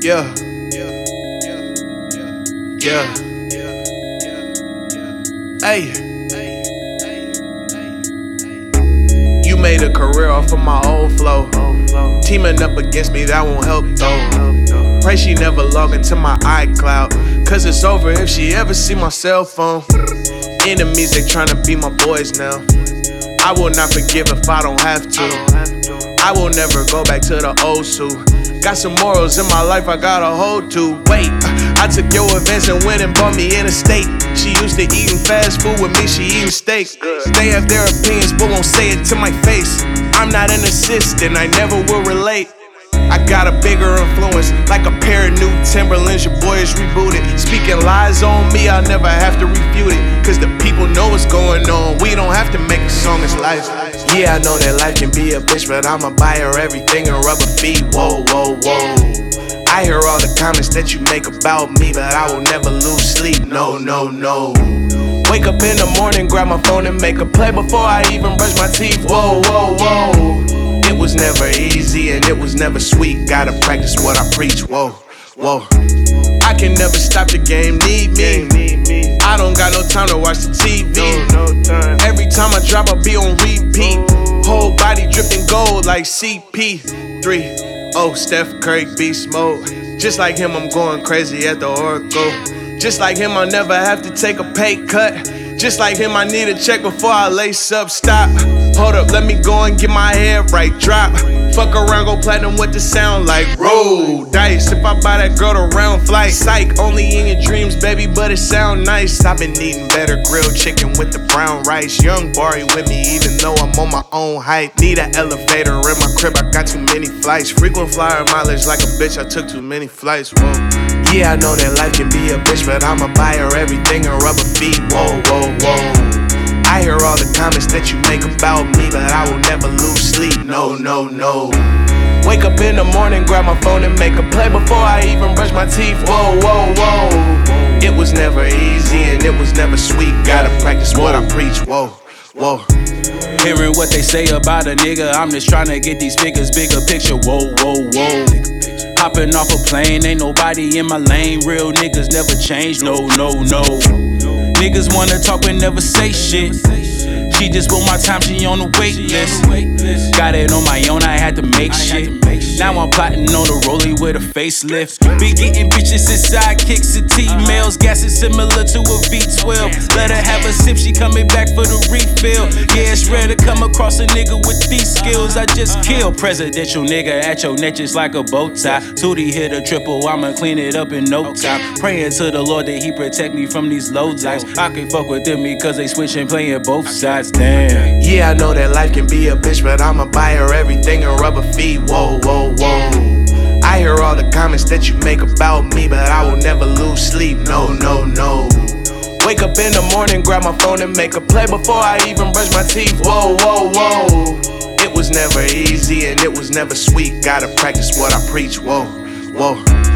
Yeah. Yeah. Hey. You made a career off of my old flow. Teaming up against me, that won't help though. Pray she never log into my iCloud, cause it's over if she ever see my cell phone. Enemies, they tryna be my boys now. I will not forgive if I don't have to. I will never go back to the old Sue. Got some morals in my life I gotta hold to. Wait, I took your events and went and bought me in a state. She used to eating fast food with me, she eating steak. They have their opinions but won't say it to my face. I'm not an assistant, I never will relate. I got a bigger influence, like a pair of new Timberlands, your boy is rebooted. Speaking lies on me, I'll never have to refute it, cause the people know what's going on, we don't have to make a song, it's life. Yeah, I know that life can be a bitch, but I'ma buy her everything and rubber feet, whoa, whoa, whoa. I hear all the comments that you make about me, but I will never lose sleep, no, no, no. Wake up in the morning, grab my phone and make a play before I even brush my teeth, whoa, whoa, whoa. It was never easy and it was never sweet. Gotta practice what I preach, whoa, whoa. I can never stop, the game need me. I don't got no time to watch the TV. Every time I drop, I'll be on repeat. Whole body dripping gold like CP3. Oh, Steph Curry beast mode. Just like him, I'm going crazy at the Oracle. Just like him, I'll never have to take a pay cut. Just like him, I need a check before I lace up, stop. Hold up, let me go and get my head right, drop. Fuck around, go platinum, what the sound like? Roll dice, if I buy that girl the round flight. Psych, only in your dreams, baby, but it sound nice. I've been eating better grilled chicken with the brown rice. Young Barry with me, even though I'm on my own height. Need an elevator in my crib, I got too many flights. Frequent flyer mileage like a bitch, I took too many flights, whoa. Yeah, I know that life can be a bitch, but I'ma buy her everything and rubber feet, whoa, whoa, whoa. I hear all the comments that you make about me, but I will never lose sleep, no, no, no. Wake up in the morning, grab my phone and make a play before I even brush my teeth, whoa, whoa, whoa. It was never easy and it was never sweet. Gotta practice what I preach, whoa, whoa. Hearing what they say about a nigga, I'm just tryna get these figures, bigger picture, whoa, whoa, whoa. Hopping off a plane, ain't nobody in my lane. Real niggas never change, no, no, no. Niggas wanna talk but never say shit. She just want my time, she on the wait list. Got it on my own, I had to make shit. Now I'm plotting on the rollie with a facelift. Be getting bitches and sidekicks and T-mails. Gas is similar to a V12. Let her have a sip, she coming back for the refill. Yeah, it's rare to come across a nigga with these skills. I just kill presidential nigga at your neck just like a bow tie. Tootie hit a triple, I'ma clean it up in no time. Praying to the Lord that he protect me from these low times. I can fuck with them because they switching, playing both sides, damn. Yeah, I know that life can be a bitch, but I'ma buy her everything and rubber feet, whoa, whoa, whoa. I hear all the comments that you make about me, but I will never lose sleep, no, no, no. Wake up in the morning, grab my phone and make a play before I even brush my teeth, whoa, whoa, whoa. It was never easy and it was never sweet. Gotta practice what I preach, whoa, whoa.